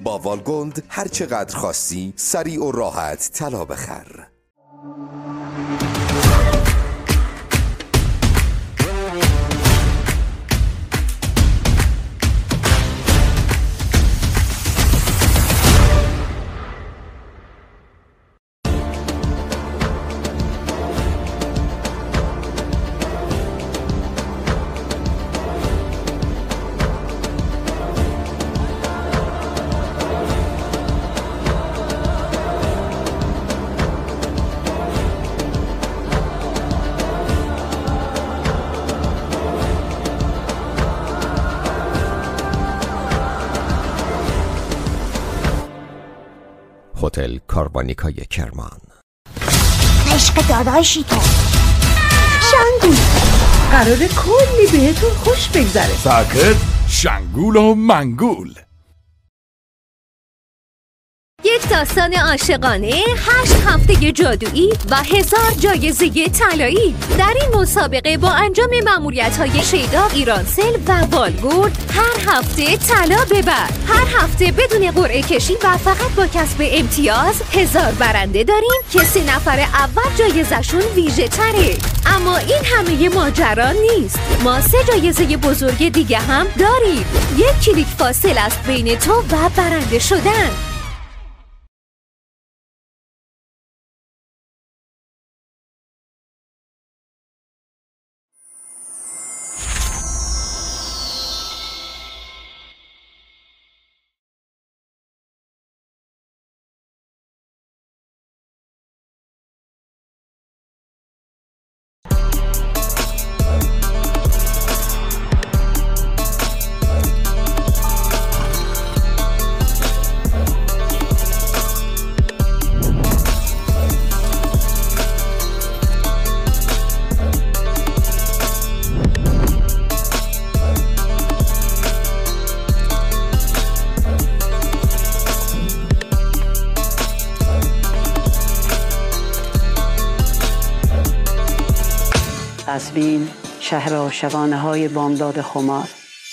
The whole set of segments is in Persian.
با والگوند هر چقدر خواستی سریع و راحت طلا بخر. هتل کاروانیکای کرمان. عشق داداشی تو شنگول قراره کلی بهتون خوش بگذره. ساکت شنگول و منگول. یک داستان عاشقانه، 8 هفته جادویی و 1000 جایزه طلایی. در این مسابقه با انجام مأموریت‌های شیدا، ایرانسل و والگورد هر هفته طلا ببر. هر هفته بدون قرعه کشی و فقط با کسب امتیاز 1000 برنده داریم که 3 نفر اول جایزشون ویژه تره. اما این همه ماجرا نیست. ما 3 جایزه بزرگ دیگه هم داریم. 1 کلیک فاصله است بین تو و برنده شدن. قزوین شهر عاشقانه های بامداد خمار.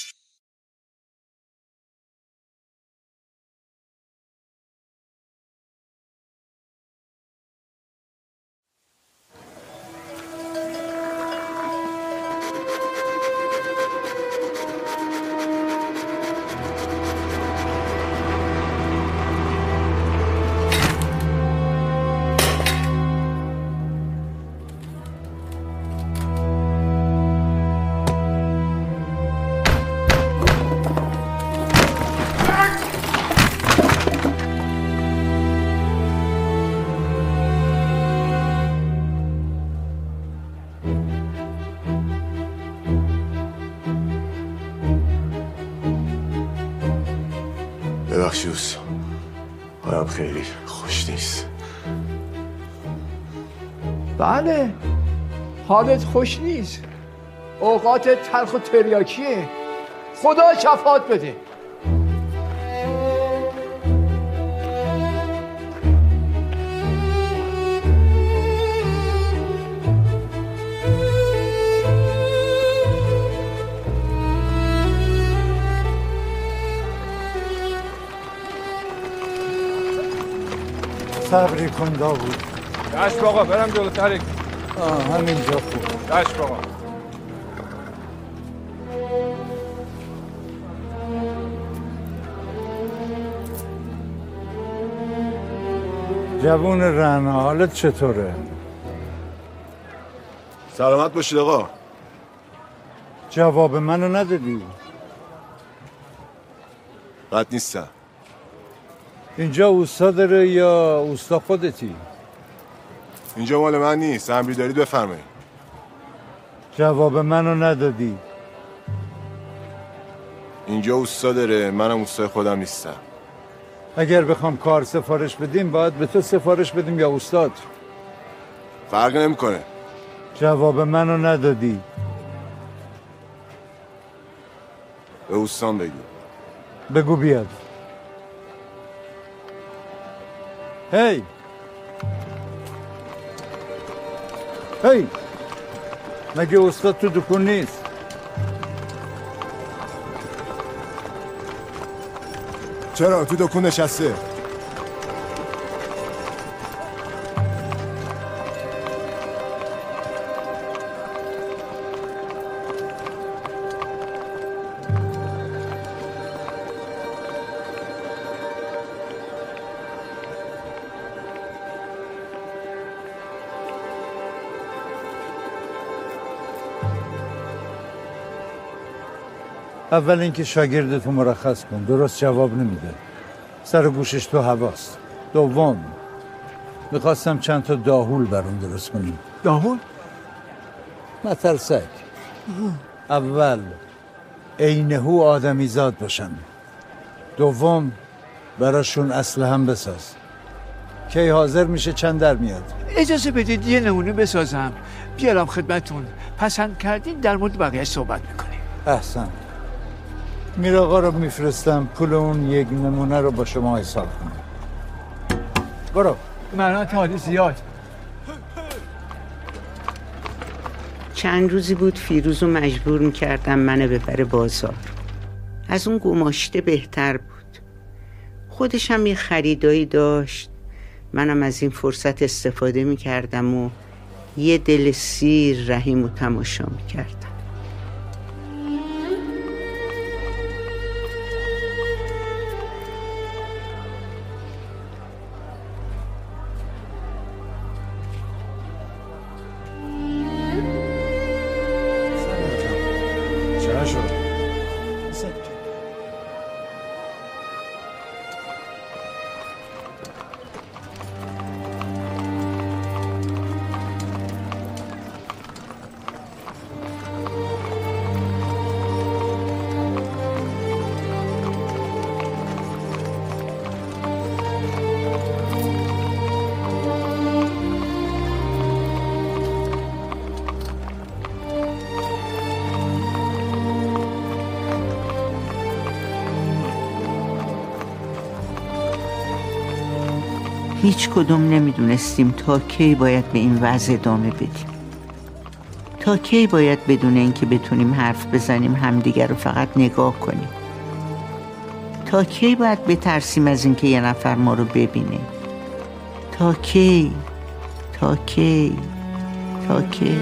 ببخشید حالم خیلی خوش نیست. بله حالت خوش نیست، اوقات تلخ و تریاکیه. خدا شفاعت بده. صبری کن داوود. چشم آقا، برم جلوتر. همینجا خوب. چشم آقا. جوون رعنا، حالت چطوره؟ سلامت باشید آقا. جواب منو ندادی. بد نیستم. اینجا اوستا داره یا اوستا خودتی؟ اینجا مال من نیست، امری دارید بفرمایید. جواب منو ندادی. اینجا اوستا داره، منم اوستای خودم نیستم. اگر بخوام کار سفارش بدیم باید به تو سفارش بدیم یا استاد؟ فرق نمیکنه. جواب منو ندادی. به اوستان بگو. بگو بیاد. هی هی مگه استاد تو دکون نیست؟ چرا تو دکون نشسته؟ اول اینکه شاگردتو مرخص کن، درست جواب نمیده، سر گوشش تو هواست. دوم میخواستم چند تا داهول برام درست کنیم. داهول؟ مترسک. اول عینهو آدمی زاد باشن، دوم براشون اسلحه هم بساز. کی حاضر میشه چند در میاد؟ اجازه بدید یه نمونه بسازم بیارم خدمتون، پسند کردین در مورد بقیه صحبت میکنیم. احسن. میر آقا رو میفرستم پول اون یک نمونه رو با شما حساب کنم. برو. منات حالی زیاد. چند روزی بود فیروزو مجبور میکردم منو ببره بازار. از اون گماشته بهتر بود. خودش هم یه خریدایی داشت. منم از این فرصت استفاده میکردم و یه دل سیر رحیم و تماشا میکردم. هیچ کدوم نمیدونستیم تا کی باید به این وضع ادامه بدیم. تا کی باید بدون اینکه بتونیم حرف بزنیم همدیگر رو فقط نگاه کنیم. تا کی باید بترسیم از اینکه یه نفر ما رو ببینه. تا کی؟ تا کی؟ تا کی؟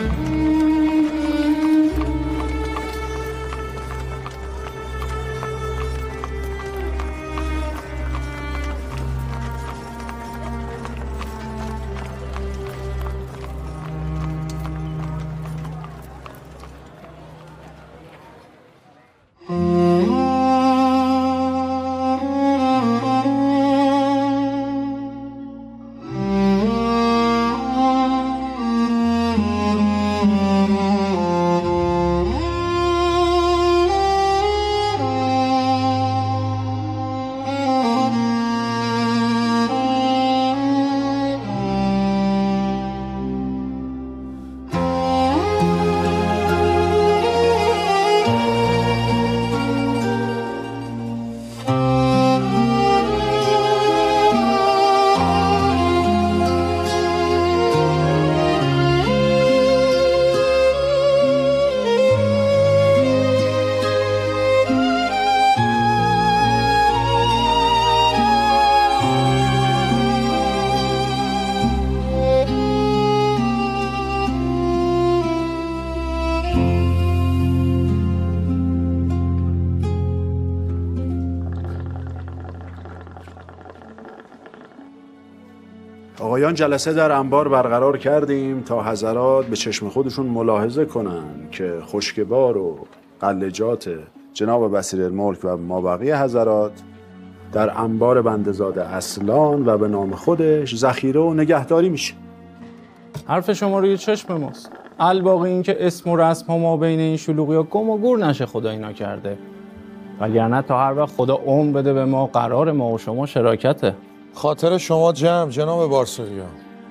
آقایان جلسه در انبار برقرار کردیم تا حضرات به چشم خودشون ملاحظه کنن که خشکبار و قلجات جناب بصیرالملک و مابقی حضرات در انبار بنده‌زاده اصلان و به نام خودش ذخیره و نگهداری میشه. حرف شما روی چشم ماست. الباقی این که اسم و رسم ها ما بین این شلوغیا گم و گور نشه خدا اینا کرده. وگرنه تا هر وقت خدا عمر بده به ما قرار ما و شما شراکته. خاطر شما جمع جناب بارسویا،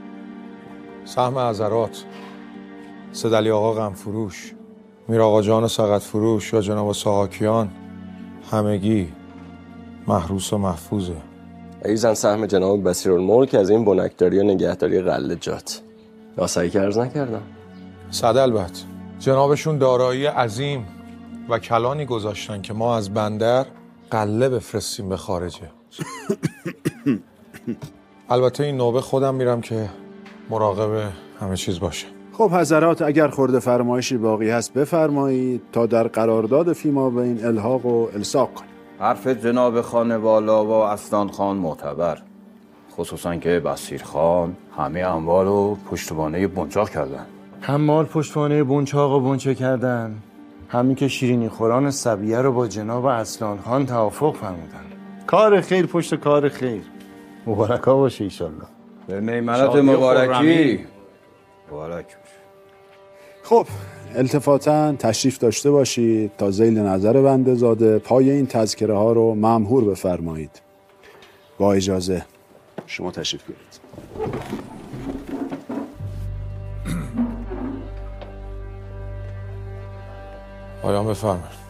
سهم حضرات، سید علی آقا غمفروش، میر آقا جان سقط فروش یا جناب ساواکیان، همگی محروس و محفوظه. ایزن سهم جناب بصیرالملک از این بنکداری و نگهداری قلجات. ناسایی که عرض نکردم. صد البته. جنابشون دارایی عظیم و کلانی گذاشتن که ما از بندر قله بفرستیم به خارجه. البته این نوبه خودم میرم که مراقب همه چیز باشه. خب حضرات، اگر خورده فرمایشی باقی هست بفرمایید تا در قرارداد فیما بین الحاق و الساق کنیم. حرف جناب خانوالا و اسنان خان معتبر، خصوصا که بصیر خان همه اموال و پشتوانه بنچاق کردن. هم مال پشتوانه بنچاق و بنچه کردن، همین که شیرینی خوران صبیه رو با جناب اسنان خان توافق فرمودن. کار خیر پشت کار خیر. مبارکا باشه ایشالله. به نیمت مبارکی. مبارک باشه. خب التفاتاً تشریف داشته باشید تا ذیل نظر بنده زاده پای این تذکره ها رو ممحور بفرمایید. با اجازه شما تشریف بیارید. پایان بفرمایید.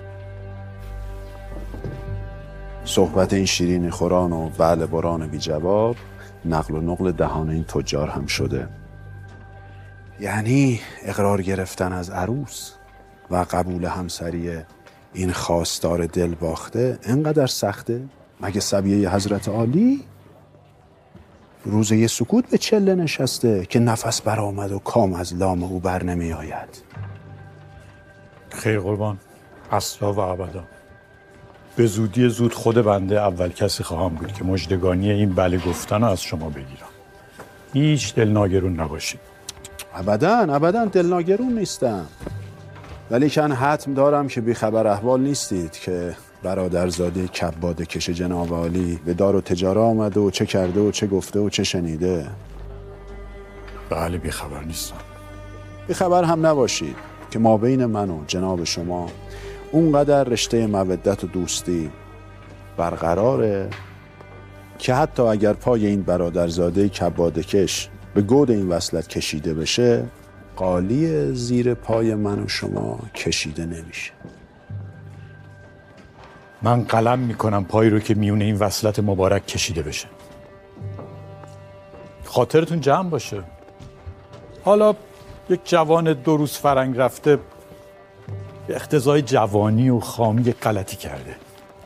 صحبت این شیرین خوران و بله بران بی جواب نقل و نقل دهان این تجار هم شده. یعنی اقرار گرفتن از عروس و قبول همسری این خواستار دل باخته اینقدر سخته؟ مگه صبیه حضرت عالی روزه یه سکوت به چله نشسته که نفس برآمد و کام از لام او بر نمی آید؟ خیر قربان، اصلا و ابدا. به زودی زود خود بنده اول کسی خواهم بود که مژدگانی این بله گفتن رو از شما بگیرم. هیچ دلناگرون نباشید. ابدا دلناگرون نیستم، ولی کن حتم دارم که بیخبر احوال نیستید که برادرزاده کباده کش جناب عالی به دار و تجاره آمده و چه کرده و چه گفته و چه شنیده. بله بیخبر نیستم. بیخبر هم نباشید که ما بین من و جناب شما اونقدر رشته مودت و دوستی برقراره که حتی اگر پای این برادرزاده کباده کش به گود این وصلت کشیده بشه، قالی زیر پای من و شما کشیده نمیشه. من قلم میکنم پایی رو که میونه این وصلت مبارک کشیده بشه. خاطرتون جمع باشه. حالا یک جوان 2 روز فرنگ رفته به اقتضای جوانی و خامی غلطی کرده.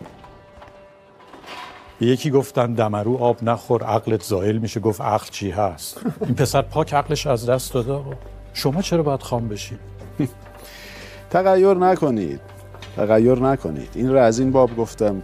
به یکی گفتن دمرو آب نخور عقلت زائل میشه، گفت عقل چی هست؟ این پسر پاک عقلش از دست داده. آقا شما چرا باید خام بشید؟ تغییر نکنید. این را از این باب گفتم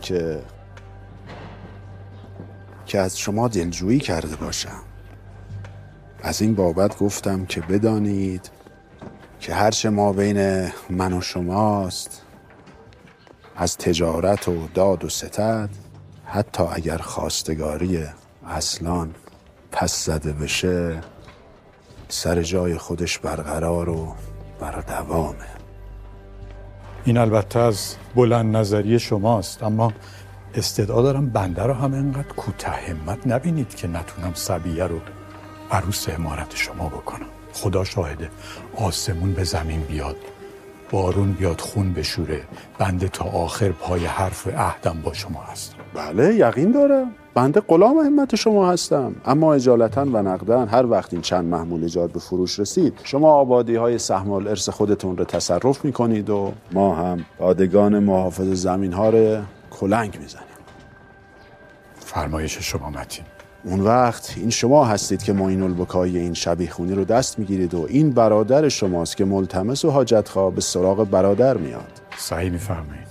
که از شما دلجویی کرده باشم. از این بابت گفتم که بدانید که هرچه ما بین من و شماست از تجارت و داد و ستد، حتی اگر خواستگاری اصلان پس زده بشه، سر جای خودش برقرار و بر دوامه. این البته از بلند نظری شماست، اما استدعا دارم بنده رو هم اینقدر کوته همت نبینید که نتونم صبیه رو عروس عمارت شما بکنم. خدا شاهده، آسمون به زمین بیاد، بارون بیاد، خون بشوره، بنده تا آخر پای حرف عهدم با شما هستم. بله یقین دارم، بنده غلام همت شما هستم، اما اجالتا و نقدن هر وقت این چند محمول ایجاد به فروش رسید، شما آبادی های سهم الارث خودتون رو تصرف میکنید و ما هم پادگان محافظ زمین ها رو کلنگ میزنیم. فرمایش شما متین. اون وقت این شما هستید که معین البکای این شبیه خونی رو دست میگیرید و این برادر شماست که ملتمس و حاجتخواه به سراغ برادر میاد. صحیح میفرمایید.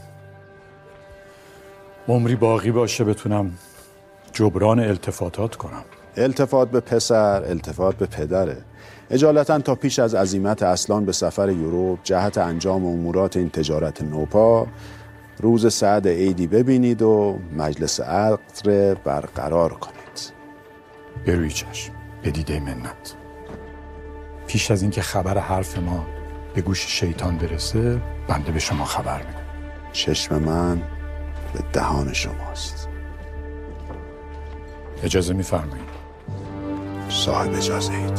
عمری باقی باشه بتونم جبران التفاتات کنم. التفات به پسر، التفات به پدره. اجالتا تا پیش از عزیمت اصلان به سفر یوروپ جهت انجام امورات این تجارت نوپا، روز سعد عیدی ببینید و مجلس عقد برقرار کنید. بروی چشم، به دیده منت. پیش از اینکه خبر حرف ما به گوش شیطان برسه، بنده به شما خبر میدم. چشم من به دهان شماست. اجازه میفرمایید؟ صاحب اجازه اید.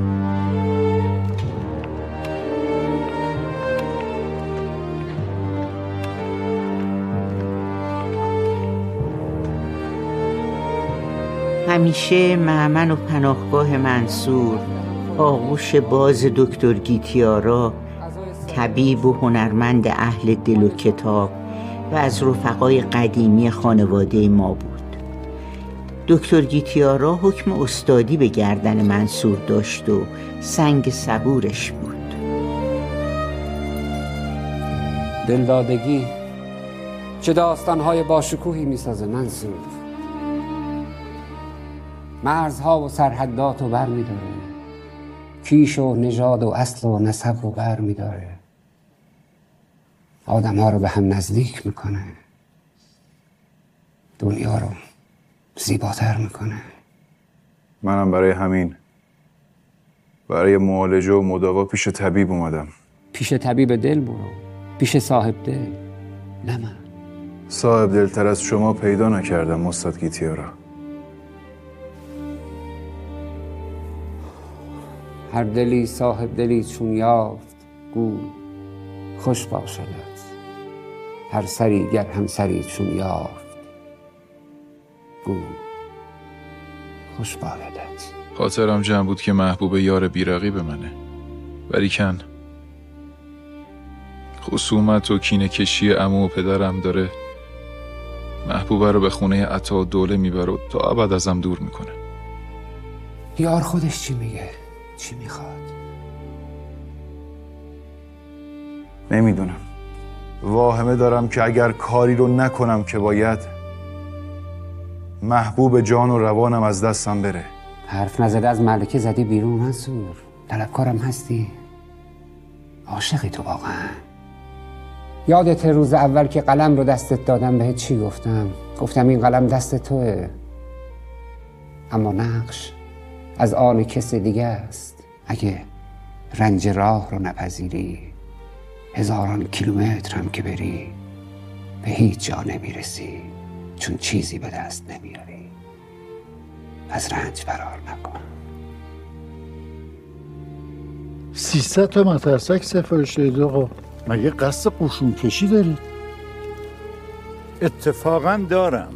همیشه مأمن و پناهگاه منصور، آغوش باز دکتر گیتیارا، طبیب و هنرمند اهل دل و کتاب، و از رفقای قدیمی خانواده ما بود. دکتر گیتیارا حکم استادی به گردن منصور داشت و سنگ صبورش بود. دلدادگی چه داستانهای باشکوهی میسازه منصور. مرزها و سرحدات رو بر میداره، کیش و نژاد و اصل و نسب رو بر میداره، آدم ها رو به هم نزدیک میکنه، دنیا رو زیباتر میکنه. منم برای همین برای معالجه و مداوا پیش طبیب اومدم. پیش طبیب دل برو، پیش صاحب دل، نه من. صاحب دلتر از شما پیدا نکردم استاد گیتیارا. هر دلی صاحب دلی چون یافت، گو خوش باشدت. هر سری گر هم سری چون یافت، گو خوش باشدت. خاطرم جمع بود که محبوب یار بیرقیب منه، ولیکن خصومت و کینه کشی عمو و پدرم داره محبوبه رو به خونه عطا و دوله میبره و تا ابد ازم دور میکنه. یار خودش چی میگه؟ چی میخواد؟ نمیدونم. واهمه دارم که اگر کاری رو نکنم که باید، محبوب جان و روانم از دستم بره. حرف نزده از ملکه زدی بیرون منصور. طلبکارم هستی؟ عاشقی تو واقعا؟ یادت روز اول که قلم رو دستت دادم بهت چی گفتم؟ گفتم این قلم دست توه، اما نقش از آن کس دیگه است. اگه رنج راه رو نپذیری، هزاران کیلومتر هم که بری به هیچ جا نمیرسی، چون چیزی به دست نمیاری. از رنج فرار نکن. 300 تا مترسک سفارش دادید آقا. مگه قصد قشون کشی دارید؟ اتفاقا دارم.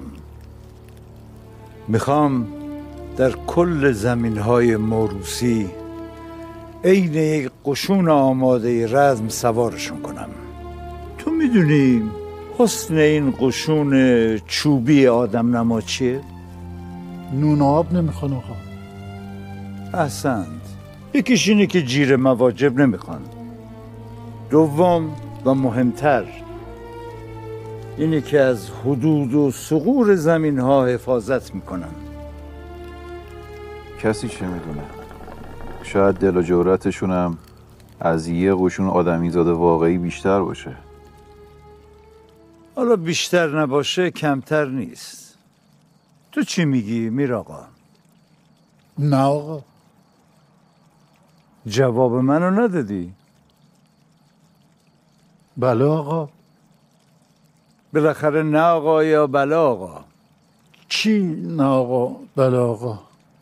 میخوام در کل زمینهای موروثی عین یک قشون آماده رزم سوارشون کنم. تو میدونی حسن این قشون چوبی آدم نما چیه؟ نون آب نمیخوان آقا. احسنت. یکیش اینه که جیر مواجب نمیخوان. دوم و مهمتر اینه که از حدود و ثغور زمین ها حفاظت میکنن. کسی چه میدونه؟ شاید دل و جرأتشون هم از یه قشون آدمیزاده واقعی بیشتر باشه. حالا بیشتر نباشه کمتر نیست. تو چی میگی میر آقا؟ نه آقا. جواب منو ندادی؟ بله آقا. بالاخره نه آقا یا بله آقا؟ چی نه آقا بله آقا؟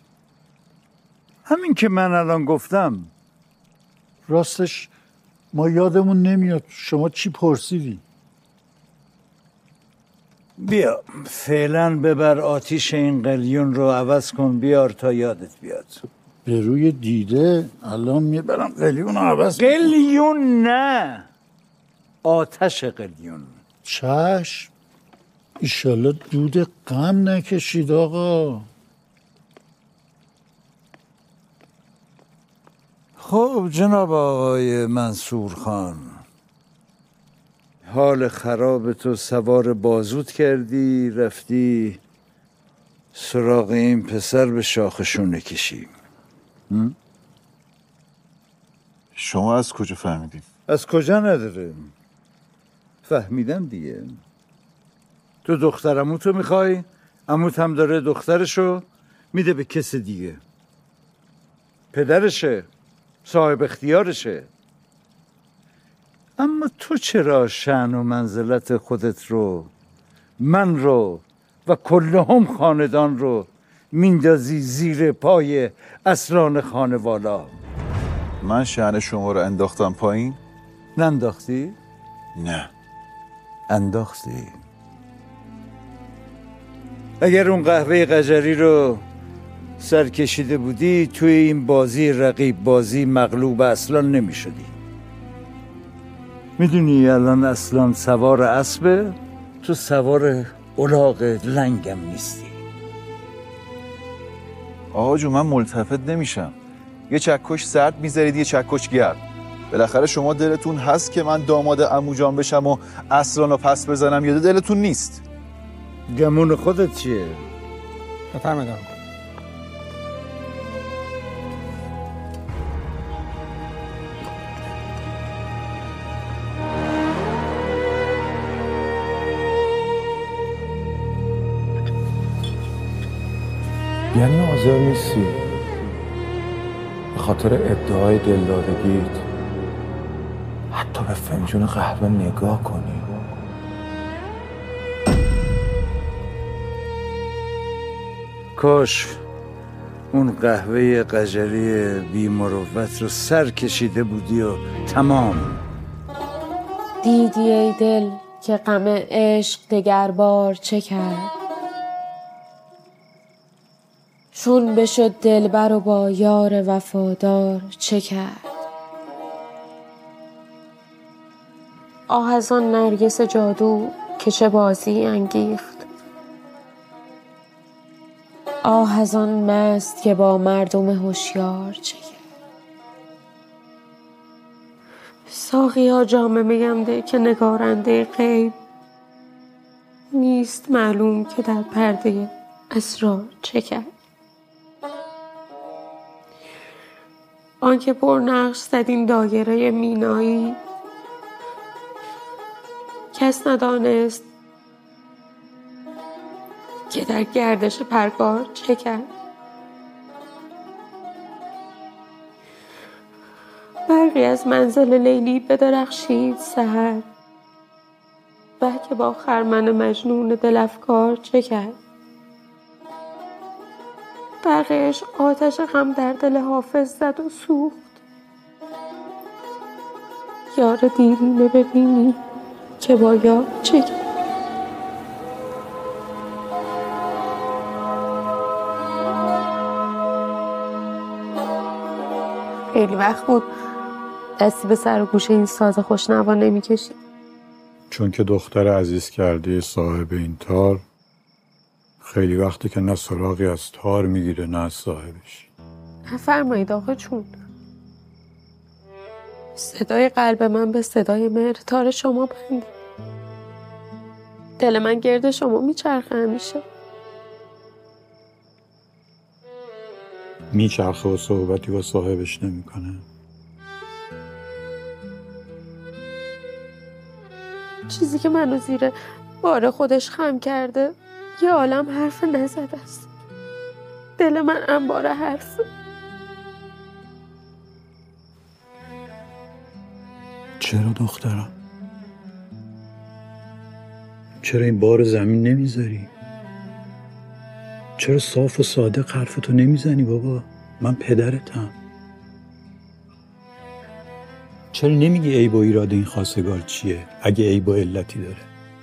همین که من الان گفتم. راستش ما یادمون نمیاد شما چی پرسیدی. بیا فعلا ببر آتیش این قلیون رو عوض کن بیار تا یادت بیاد. به روی دیده الان میبرم قلیون رو عوض کن. قلیون نه، آتش قلیون. چشم. ایشالله دود غم نکشید آقا. خب جناب آقای منصور خان، حال خراب تو سوار بازوت کردی، رفتی سراغ این پسر به شاخشون کشی. شما از کجا فهمیدید؟ از کجا نداره، فهمیدم دیگه. تو دختر عموتو میخوای، عموت هم داره دخترشو میده به کس دیگه. پدرشه، صاحب اختیارشه. اما تو چرا شأن و منزلت خودت رو، من رو و کلهم خاندان رو میندازی زیر پای اسران خانوالا؟ من شأن شما رو انداختم پایین؟ ننداختی؟ نه. انداختی. اگر اون قهوه قجری رو سر کشیده بودی توی این بازی رقیب بازی مغلوب اصلان نمی شدی. میدونی الان اصلان سوار اسبه تو سوار الاغ لنگم نیستی. آقا جون من ملتفت نمیشم. یه چکش سرد میذارید یه چکش گرم. بالاخره شما دلتون هست که من داماد عمو جان بشم و اسرانو پس بزنم یا دلتون نیست؟ گمون خودت چیه؟ بفرمایید. یعنی حاضر نیستی به خاطر ادعای دلدادگیت حتی به فنجون قهوه نگاه کنی؟ کاش اون قهوه قجری بی مروت رو سر کشیده بودی و تمام. دیدی ای دل که غم عشق دگربار چه کرد؟ چون بشد دلبر و با یار وفادار چه کرد؟ آه از آن نرگس جادو که چه بازی انگیخت. آه از آن مست که با مردم هوشیار چه کرد؟ ساقیا جام میم ده که نگارنده غیب نیست معلوم که در پرده اسرار چه کرد؟ آنکه پر نقش زد این دایره مینایی کس ندانست که در گردش پرگار چه کرد؟ برقی از منزل لیلی بدرخشید سحر که با خرمن مجنون دلفکار چه کرد؟ برقش آتش غم در دل حافظ زد و سوخت. یار دیرینه ببینی که با یار چه کرد؟ خیلی وقت بود دستی به سر و گوش این ساز خوشنوا نمی کشید. چون که دختر عزیز کرده صاحب این تار خیلی وقتی که نه سراغی از تار میگیره نه از صاحبش. فرمایید آقا چون صدای قلب من به صدای مهر تار شما بنده. دل من گرد شما میچرخه همیشه. میچرخه و صحبتی با صاحبش نمیکنه. چیزی که منو زیر بار خودش خم کرده یه عالم حرف نزده است. دل من انبار حرفه. چرا دخترم؟ چرا این بار زمین نمیذاری؟ چرا صاف و صادق حرفتو نمیزنی بابا؟ من پدرتم. چرا نمیگی عیب و ایراد این خواستگار چیه اگه عیب و علتی داره؟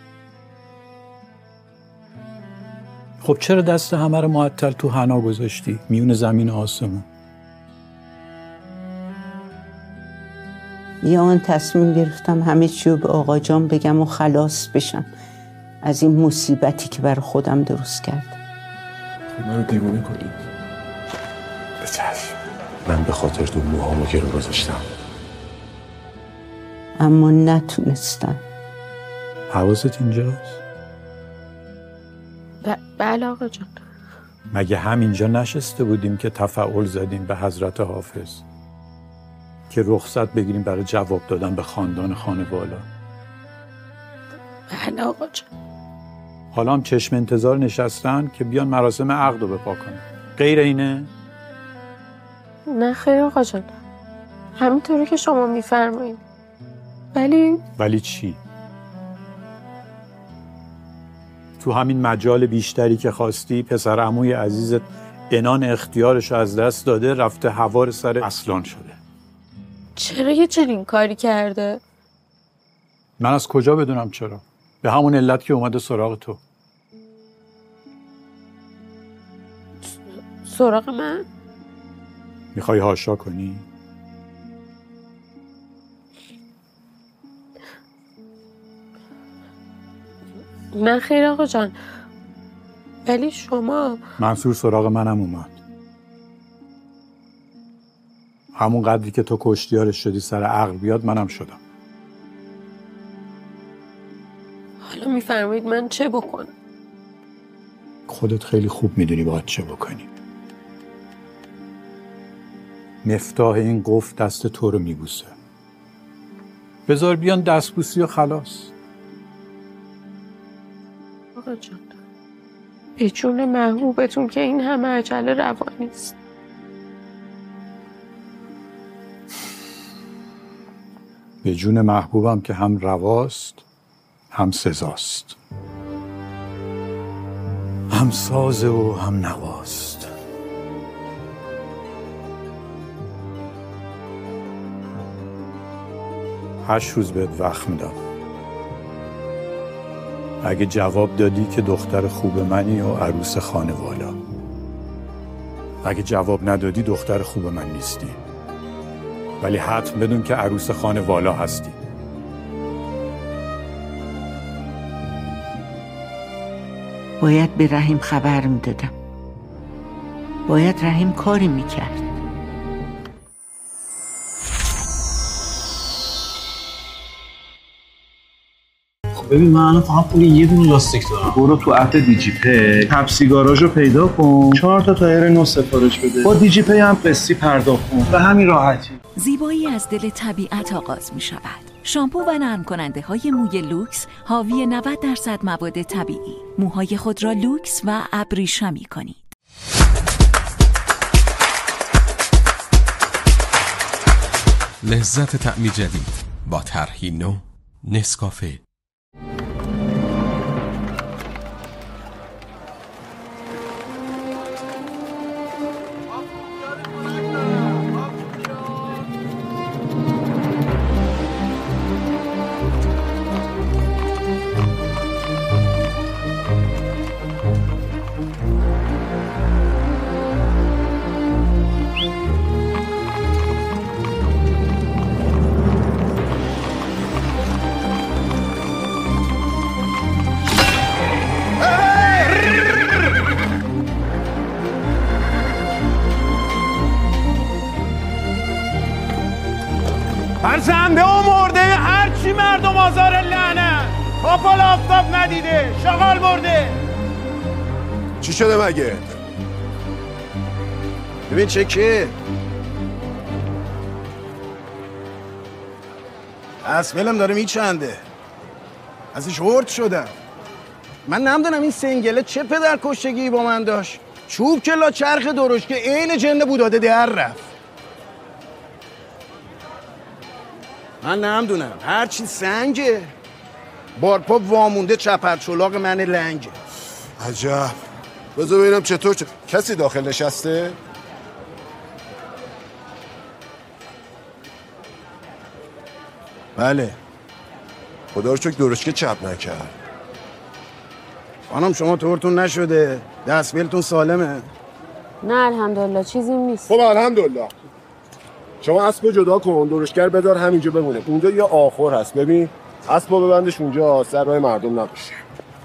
خب چرا دست همه رو معطل تو حنا گذاشتی میون زمین و آسمون؟ یا آن تصمیم گرفتم همه چیو به آقا جان بگم و خلاص بشم از این مصیبتی که برای خودم درست کردم. خب من رو دیوونه کنید. به چشم. من به خاطر تو موهامو گرو گذاشتم اما نتونستم. حواست اینجاست؟ بله آقا جان. مگه همینجا نشسته بودیم که تفاعل زدیم به حضرت حافظ که رخصت بگیریم برای جواب دادن به خاندان خانوالا؟ بله آقا جان. حالا هم چشم انتظار نشستن که بیان مراسم عقد رو بپا کنن. غیر اینه؟ نه خیر آقا جان، همینطوری که شما میفرمایید. ولی چی؟ تو همین مجال بیشتری که خواستی پسر عموی عزیزت عنان اختیارش از دست داده، رفته هوار سر اصلان شده. چرا یه چنین کاری کرده؟ من از کجا بدونم چرا؟ به همون علت که اومده سراغ تو. سراغ من؟ میخوای هاشا کنی؟ نه خیر آقا جان، ولی شما... منصور سراغ منم اومد. همون قدری که تو کشتیارش شدی سر عقل بیاد منم شدم. حالا میفرمایید من چه بکنم؟ خودت خیلی خوب میدونی باید چه بکنی. مفتاح این قفل دست تو رو میبوسه. بذار بیان دستبوسی و خلاص. آقا جان، به جون محبوبتون که این همه عجله روا نیست. به جون محبوبم که هم رواست هم سزاست، هم سازه و هم نواست. هشت روز بهت وقت میدم. اگه جواب دادی که دختر خوب منی و عروس خانوالا، اگه جواب ندادی دختر خوب من نیستی، ولی حتم بدون که عروس خانوالا هستی. باید به رحیم خبر میدادم. باید رحیم کاری میکرد. ببین من الان فقط پول یه دونه لاستیک دارم. برو تو اپ دیجی پی کپ سیگاراژ رو پیدا کن، 4 تا تایر نو سفارش بده، با دیجی پی هم قسطی پرداخت کن. به همین راحتی. زیبایی از دل طبیعت آغاز می شود. شامپو و نرم کننده های موی لوکس حاوی 90% مواد طبیعی. موهای خود را لوکس و ابریشمی کنید. لذت طعمی جدید با طرحی نو نسکافه. فرزنده و مرده هرچی مردم آزار لعنت. پاپال آفتاب ندیده، شغال مرده. چی شده مگه؟ ببین چکه اسملم داره میچنده، ازش هرد شدم. من نمیدونم این سنگله چه پدر کشتگی با من داشت. چوب که لا چرخ درشت که عین جن بوداده در رفت. من نمیدونم هرچی سنگه بارپا وامونده چپر چلاق من لنگه. عجب. بذار ببینم چطور کسی داخل نشسته؟ بله. خدا رو شکر درشکه چپ نکرد. خانم شما طورتون نشده؟ دستبیلتون سالمه؟ نه الحمدلله چیزی نیست. خب الحمدلله. شما اسبو جدا کن، درشگر بذار همینجا بمونه. اونجا یه آخر هست، ببین اسبو ببندش اونجا، سر راه مردم نباشه.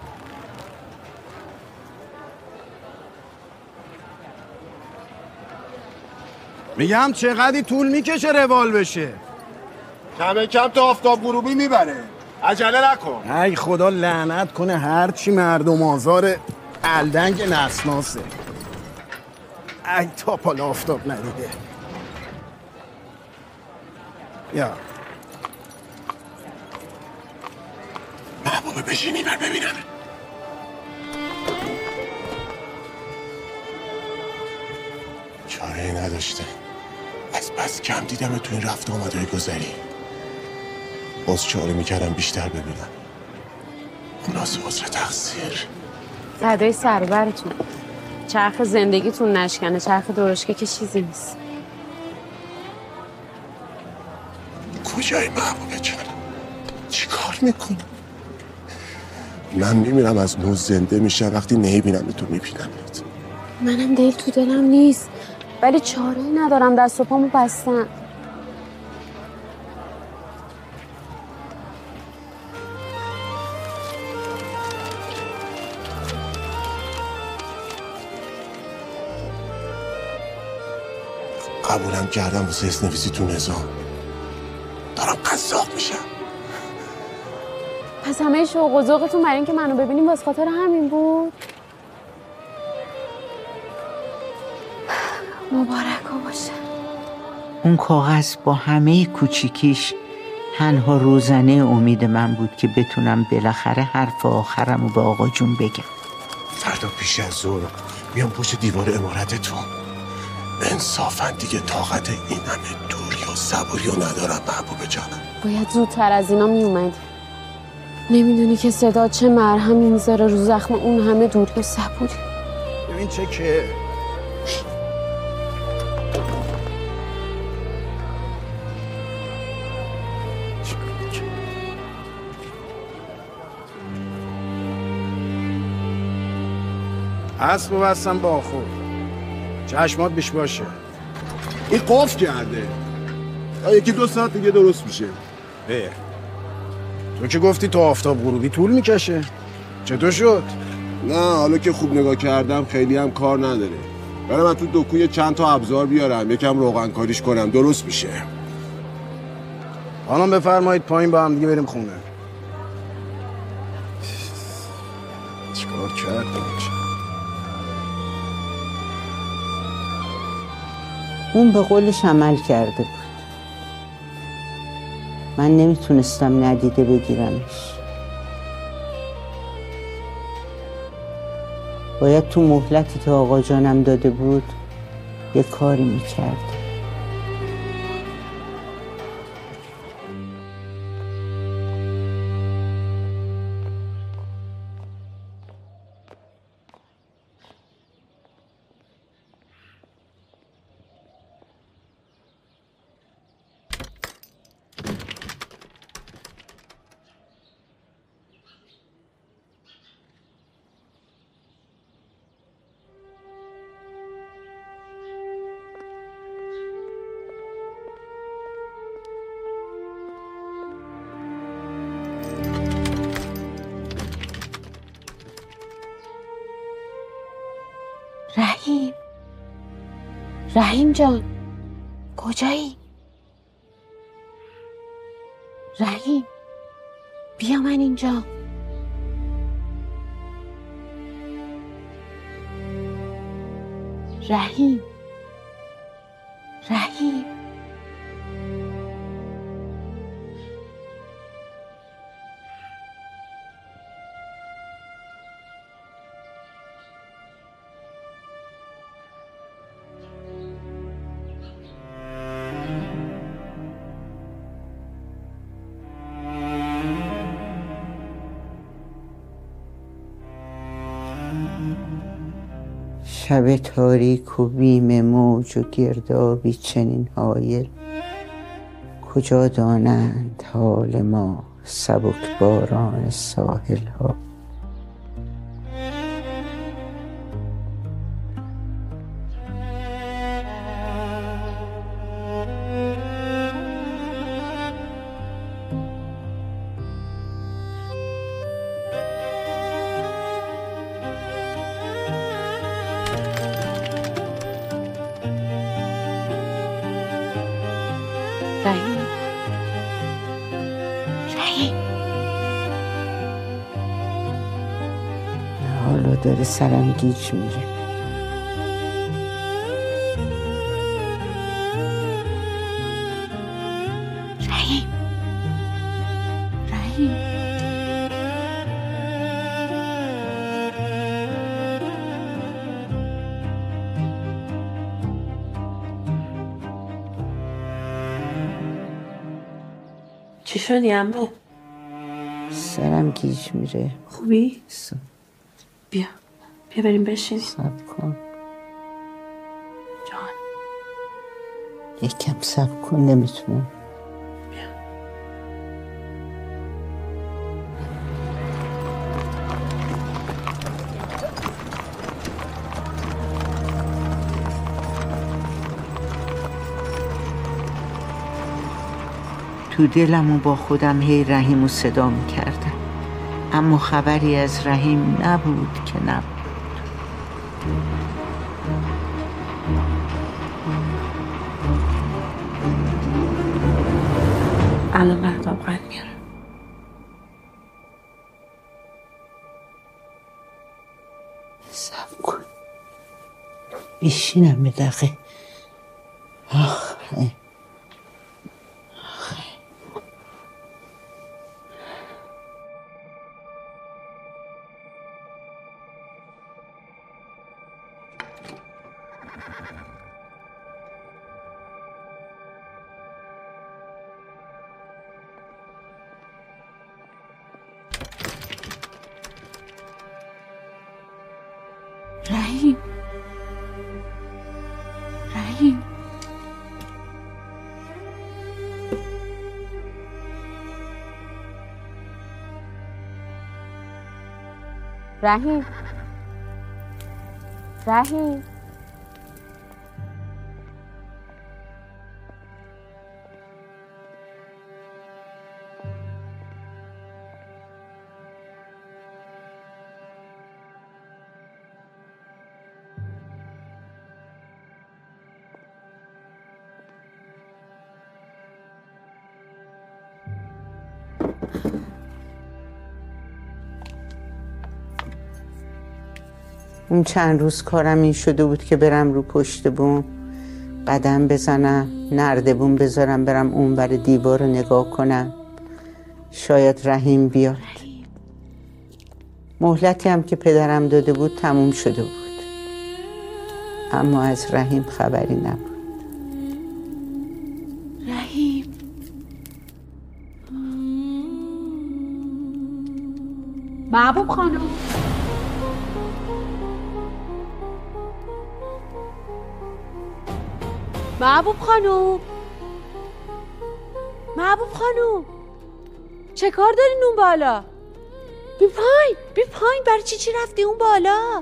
میگم چقدری طول میکشه روال بشه؟ کم کم تا آفتاب غروبی میبره. عجله نکن. ای خدا لعنت کنه هرچی مردم آزار الدنگ نسناسه. ای تا پال آفتاب ندیده. یا محبوبه بشینی بر ببینم. چاره‌ای نداشته. از بس کم دیدم تو این رفت آمدهای گذری. باز چاره میکردم بیشتر ببینم. خلاص عذر تقصیر. فدای سربرتون. چرخ زندگیتون نشکنه، چرخ درشکه که چیزی نیست. کجای محبوبه جانم؟ چی کار میکنی؟ من میمیرم از نو زنده میشم وقتی نمیبینم تو میبینمت. منم دل تو دلم نیست، ولی چاره‌ای ندارم، دست و پامو بستن. قبولم کردم واسه اسم‌نویسی تو نظام. دارم قزاق میشم. پس همه شوق و ذوقتون برای اینکه منو ببینیم واسه خاطر همین بود؟ مبارک باشه. اون کاغذ با همه کوچیکیش تنها روزنه امید من بود که بتونم بالاخره حرف آخرم رو به آقا جون بگم. فردا پیش از ظهر میام پشت دیوار عمارتتون. انصافا دیگه طاقت این همه دوری و صبوری و ندارم محبوب جانم. باید زودتر از اینا میومدی. نمیدونی که صدا چه مرهمی میذاره رو زخم اون همه دوری و صبوری. ببین چه که اسب بستم با خود چشمات بیش باشه. این قفل کرده تا 1-2 ساعت دیگه درست میشه. تو که گفتی تا آفتاب غروبی طول میکشه، چطور شد؟ نه حالا که خوب نگاه کردم خیلی هم کار نداره. برای من تو دکوی چند تا ابزار بیارم یکم روغن کاریش کنم درست میشه. خانم بفرمایید پایین با هم دیگه بریم خونه. چیکار کردم؟ اون به قولش عمل کرده بود. من نمیتونستم ندیده بگیرمش. باید تو مهلتی که آقا جانم داده بود یه کاری میکرد. رحیم جان کجایی؟ رحیم بیا من اینجا. رحیم شب تاریک و بیم موج و گردابی چنین حایل، کجا دانند حال ما سبک باران ساحل ها. حالا داره سرم گیج میره. رحیم چی شدی عمو؟ سرم گیج میره. خوبی؟ بیا بریم بشینیم. صبر کن جان. یکم صبر کن نمیتونم. تو دلم و با خودم هی رحیم رو صدا میکردم، اما خبری از رحیم نبود که نبود. الان برات آب قند میارم. صبر کن بشینم یه دقیقه. آخه رحیم رحیم رحیم رحیم اون چند روز کارم این شده بود که برم رو پشت بوم قدم بزنم، نردبون بذارم برم اون بر دیوار رو نگاه کنم شاید رحیم بیاد. مهلتی هم که پدرم داده بود تموم شده بود، اما از رحیم خبری نبود. رحیم محبوب خانم محبوب خانم محبوب خانم چه کار دارین اون بالا؟ بی پایین برای چی رفتی اون بالا؟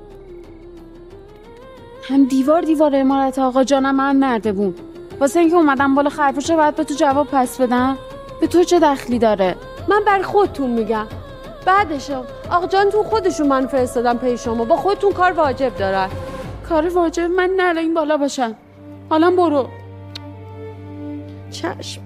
هم دیوار امارت آقا جانم هم نردبون. واسه اینکه اومدم بالا خرپوشه باید به تو جواب پس بدم؟ به تو چه دخلی داره؟ من برای خودتون میگم. بعدشم آقا جانتون خودشون من فرستادن پی شما، با خودتون کار واجب دارن. کار واجب من نه این بالا باشم. حالا برو. چشم.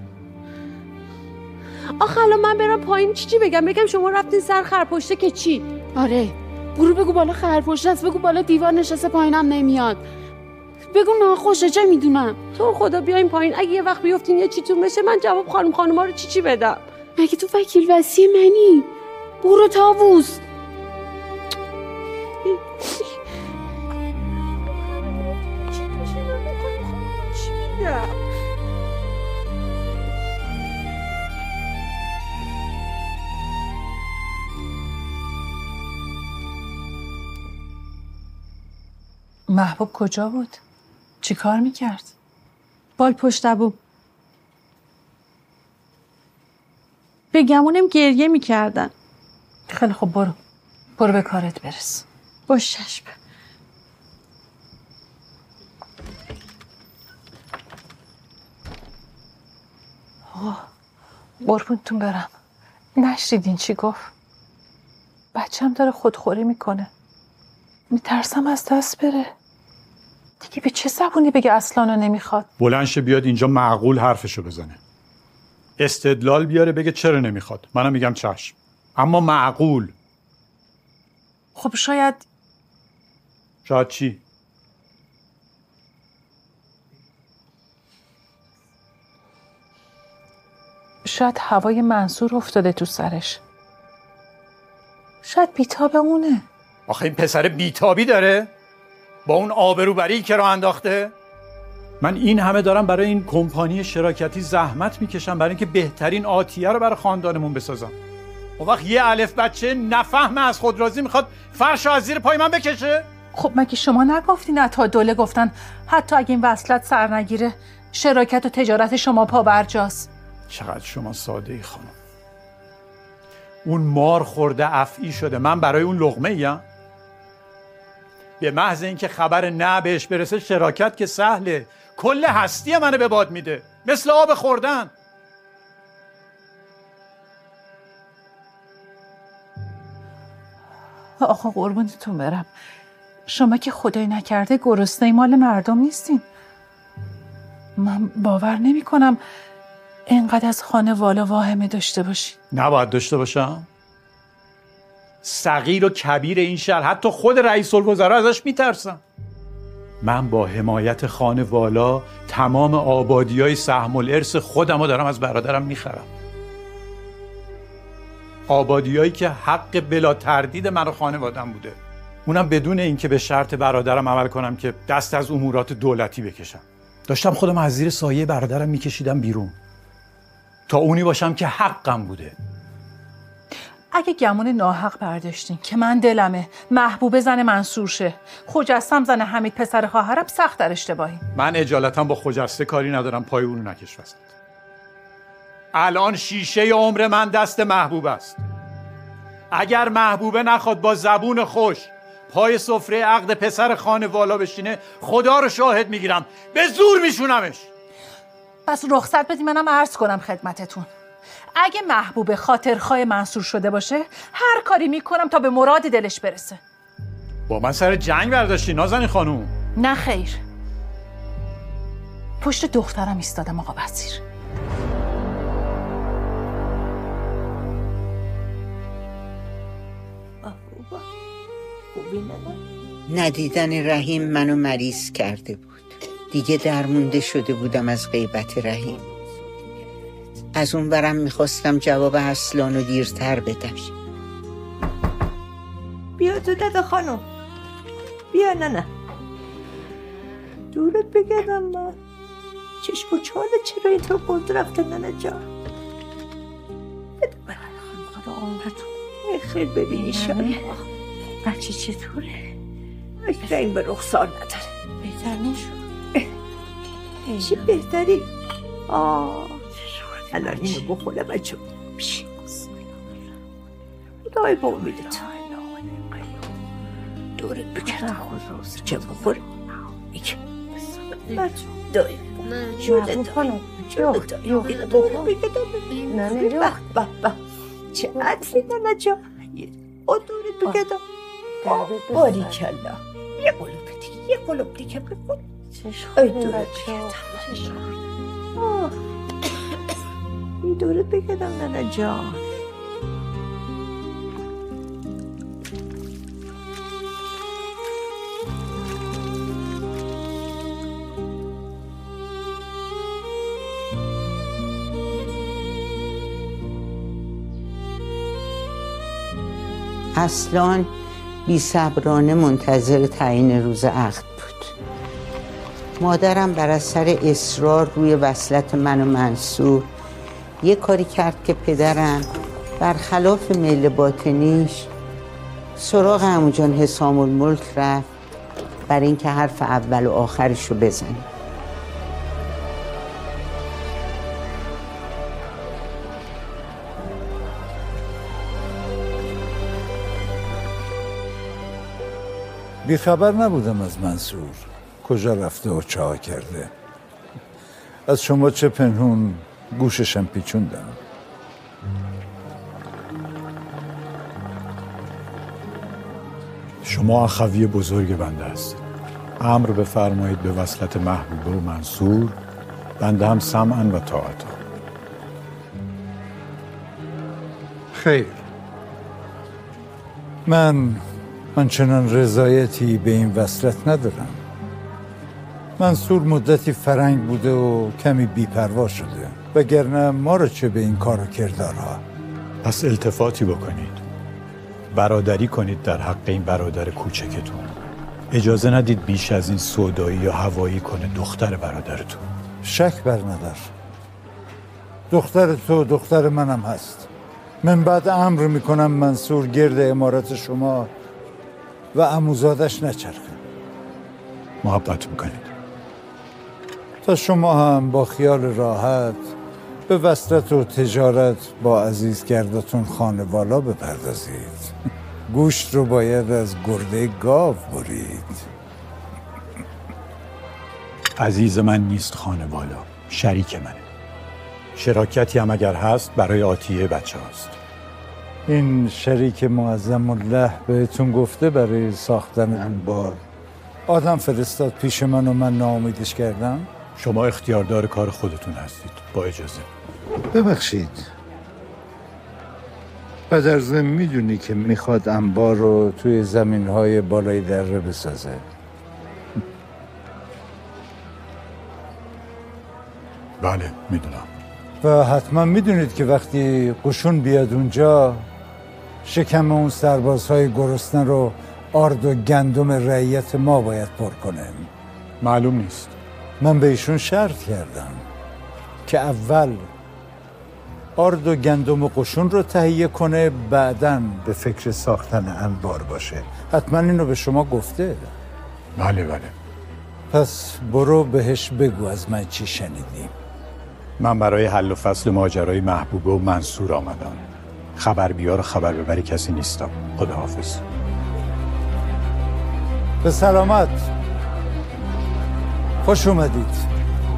آخه الان من برم پایین چی بگم شما رفتین سر خرپشته که چی؟ آره برو بگو بالا خرپشته است، بگو بالا دیوار نشسته پایینم نمیاد، بگو ناخوشه چه میدونم. تو خدا بیاین پایین، اگه یه وقت بیافتین یه چیتون بشه من جواب خانوما رو چی بدم؟ مگه تو وکیل وصی منی؟ برو طاووس. محبوب کجا بود؟ چی کار میکرد؟ بال پشت بوم. بگمونم گریه میکردن. خیلی خب برو به کارت برس. باش چشم. آقا قربونتون برم، نشنیدین چی گفت؟ بچه‌م داره خودخوری میکنه، میترسم از دست بره. دیگه به چه زبونی بگه اصلانو نمیخواد؟ بلند شه بیاد اینجا معقول حرفشو بزنه، استدلال بیاره بگه چرا نمیخواد. منم میگم چشم، اما معقول. خب شاید چی؟ شاید هوای منصور افتاده تو سرش، شاید بیتاب اونه. آخه این پسر بیتابی داره با اون آبروبری که راه انداخته. من این همه دارم برای این کمپانی شراکتی زحمت میکشم برای اینکه بهترین آتیه رو برای خاندانمون بسازم. اون وقت یه الف بچه نفهمه از خود راضی میخواد فرشو از زیر پای من بکشه؟ خب مگه شما نگفتین عطا دوله گفتن حتی اگه این وصلت سر نگیره شراکت و تجارت شما پا برجاست؟ چقدر شما ساده ای خانم. اون مار خورده افعی شده، من برای اون لقمه ایم؟ به محض اینکه خبر نه بهش برسه شراکت که سهله، کل هستی منو به باد میده، مثل آب خوردن. آقا قربونتون برم، شما که خدای نکرده گرسنه مال مردم نیستین. من باور نمی کنم اینقدر از خانه والا واهمه داشته باشی؟ نباید داشته باشم. صغیر و کبیر این شهر، حتی خود رئیس الوزراء ازش میترسن. من با حمایت خانه والا تمام آبادیای سهم الارث خودمو دارم از برادرم میخرم. آبادیایی که حق بلا تردید من و خانوادم بوده، اونم بدون اینکه به شرط برادرم عمل کنم که دست از امورات دولتی بکشم. داشتم خودم از زیر سایه برادرم میکشیدم بیرون تا اونی باشم که حقم بوده. اگه گمون ناحق برداشتین که من دلمه محبوب زن منصور شه، خجستم زن حمید پسر خواهرم، سخت در اشتباهی. من اجالتا با خجسته کاری ندارم، پای اونو نکش وسط. الان شیشه عمر من دست محبوب است. اگر محبوبه نخواد با زبون خوش پای سفره عقد پسر خانه والا بشینه، خدا رو شاهد میگیرم به زور میشونمش. پس رخصت بدید منم عرض کنم خدمتتون. اگه محبوب خاطرخواه منصور شده باشه، هر کاری میکنم تا به مراد دلش برسه. با من سر جنگ برداشتی نازنین خانوم؟ نه خیر، پشت دخترم ایستادم آقا وزیر. ندیدن رحیم منو مریض کرده بود. دیگه درمونده شده بودم از غیبت رحیم. از اون برم میخواستم جواب اصلانو دیرتر بدم. بیا تو دادا خانم، بیا. نه دورت بگردم من. چشم و چاله چرا اینطور برد رفته ننه جان؟ بده من خدا عمرتون خیر ببینی شاید. بچه چطوره؟ رنگ به رخسار نداره. بهتر نشد؟ چی بهتری؟ الان اینو بخوره بچه بشی. خدای با امیدت دورت بکردم چه بخوره میگه بچه دایی جونت دایی اینو دورت بگردم. نه به چه عطری ننه جا. دورت بگردم. باری کلا یه قلوب دیگه، یه قلوب دیگه بخور. ای دورت بگردم. این دورت بگردم ننه جان. اصلان بی صبرانه منتظر تعیین روز عقد بود. مادرم بر اثر اصرار روی وصلت من و منصور یه کاری کرد که پدرم برخلاف میل باطنیش سراغ عمو جان حسام الملک رفت برای اینکه حرف اول و آخرش رو بزنه. بیخبر نبودم از منصور کجا رفته و چه کرده. از شما چه پنهون گوششم پیچوندم. شما اخوی بزرگ بنده هستید. امر بفرمایید به وصلت محبوبه و منصور، بنده هم سمعا و طاعتا. خیر، من آنچنان رضایتی به این وصلت ندارم. منصور مدتی فرنگ بوده و کمی بی‌پروا شده، وگرنه ما رو چه به این کار و کردارها. پس التفاتی بکنید، برادری کنید در حق این برادر کوچکتون. اجازه ندید بیش از این سودایی یا هوایی کنه دختر برادرتون. شک بر ندار، دختر تو دختر منم هست. من بعد امر میکنم منصور گرد امارت شما و عموزادش نچرخه. محبت میکنید تا شما هم با خیال راحت به وصلت و تجارت با عزیز گردتون خانه والا بپردازید. گوشت رو باید از گرده گاو برید. عزیز من نیست خانه والا، شریک منه. شراکتی هم اگر هست برای آتیه بچه هاست. این شریک معظم الله بهتون گفته برای ساختن انبار آدم فرستاد پیش من و من ناامیدش کردم؟ شما اختیاردار کار خودتون هستید. با اجازه. ببخشید، بدرزم میدونی که میخواد انبار رو توی زمینهای بالای دره بسازه؟ بله میدونم. و حتما میدونید که وقتی قشون بیاد اونجا شکم اون سربازهای گرسنه رو آرد و گندم رعیت ما باید پر کنه. معلوم نیست. من به ایشون شرط کردم که اول آرد و گندم و قشون رو تهیه کنه، بعداً به فکر ساختن انبار باشه. حتما اینو به شما گفته. بله بله. پس برو بهش بگو از من چی شنیدی. من برای حل و فصل ماجرای محبوبه و منصور آمدم. خبر بیار و خبر ببری کسی نیستم. خداحافظ. به سلامت. خوش اومدید.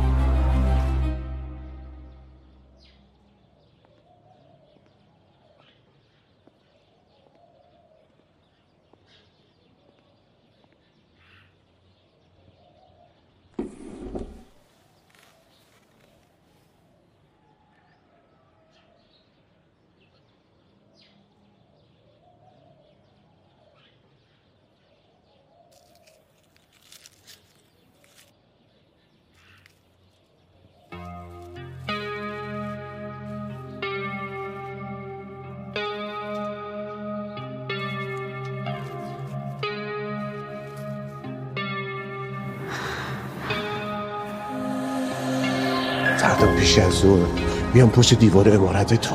فردا پیش از ظهر میام پشت دیوار عمارت تو.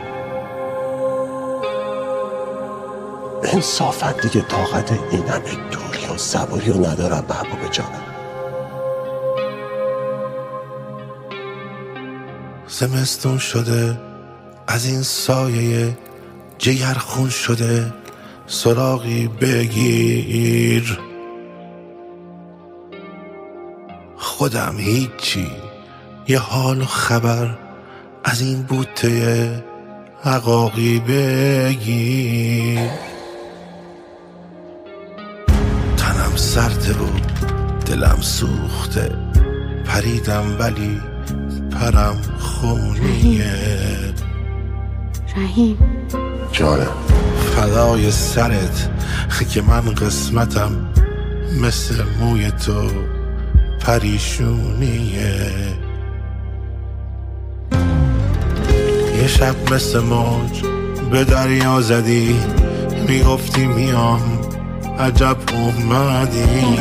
انصافا دیگه طاقت این همه دوری و سواری رو ندارم محبوب جانم. زمستون شده از این سایه جگرخون شده، سراغی بگیر. خودم هیچی، یه حال و خبر از این بوته عقاقی بگیر. تنم سرده و دلم سوخته، پریدم ولی پرم خونیه. رحیم جانم، فدای سرت که من قسمتم مثل موی تو پریشونیه. یه شب مثل موج به دریا زدی، میگفتی میام عجب اومدی.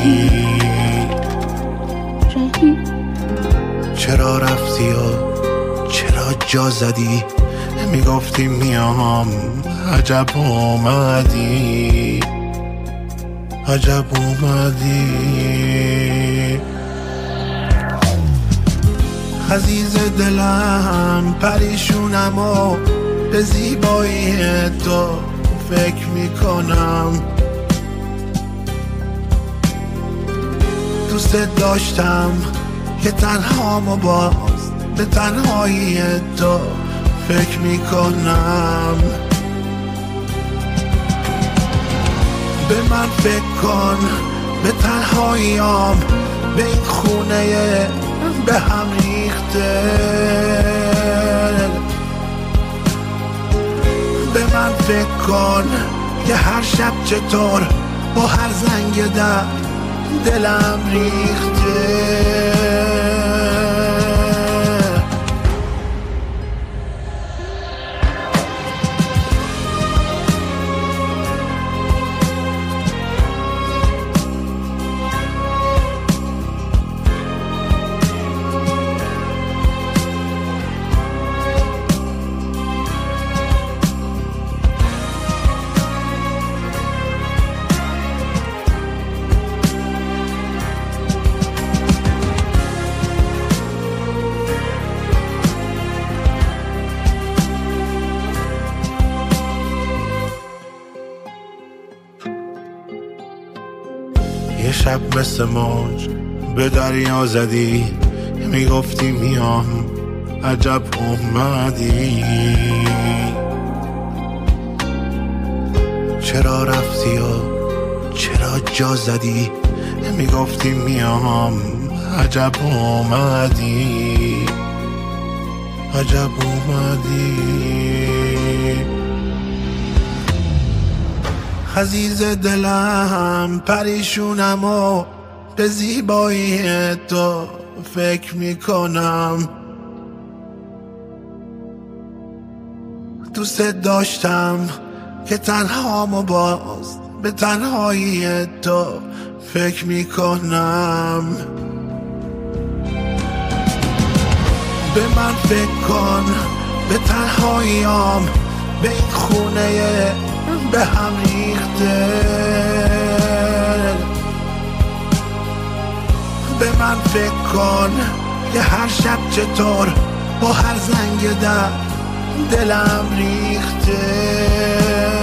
چرا رفتی و چرا جا زدی، میگفتی میام عجب اومدی. عجب اومدی. عزیز دلم پریشونم و به زیبایی تو فکر میکنم. دوست داشتم که تنهام و باز به تنهایی تو فکر میکنم. به من فکر کن، به تنهاییام، به این خونه به هم ریخته. به من فکر کن که هر شب چطور با هر زنگ در دلم ریخته. یه شب مثل موج به دریا زدی، میگفتی میام عجب اومدی. چرا رفتی و چرا جا زدی، میگفتی میام عجب اومدی عجب اومدی عزیز دلم پریشونم و به زیبایی تو فکر میکنم دوست داشتم که تنهام و باز به تنهایی تو فکر میکنم به من فکر کن به تنهاییام به این خونه به هم ریخته به من فکر کن که هر شب چطور با هر زنگ در دلم ریخته